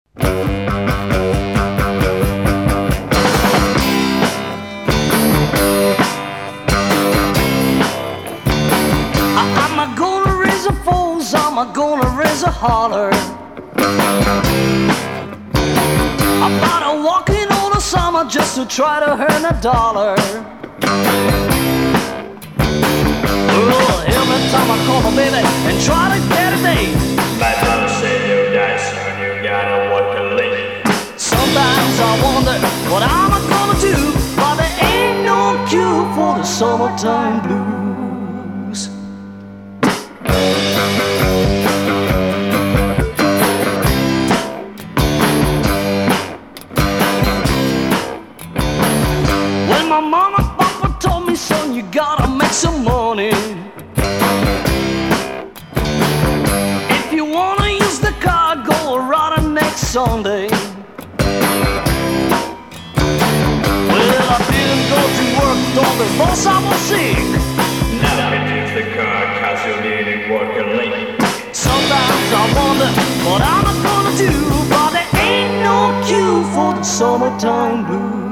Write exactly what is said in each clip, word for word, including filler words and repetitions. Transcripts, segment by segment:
I'm gonna raise a foes, I'm gonna raise a holler. I'm not walking all the summer just to try to earn a dollar. Oh, every time I call my baby and try to get a date, my mama said you die soon, you gotta work a late. sometimes I wonder what I'm gonna do, but there ain't no cure for the summertime blues. When my mama and papa told me, son, you gotta make some money. If you wanna use the car, go around next Sunday. Well, I didn't go to work, told the boss I was sick. Now you can use the car cause you need it working late. Sometimes I wonder what I'm gonna do, but there ain't no cure for the summertime blues.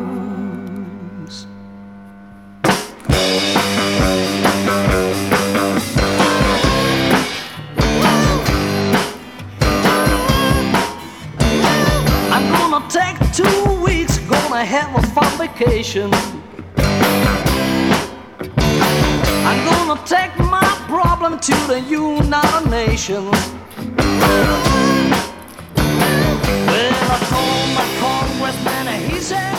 I'm gonna take two weeks, gonna have a fun vacation. I'm gonna take my problem to the United Nations. Well, I told my congressman, and he said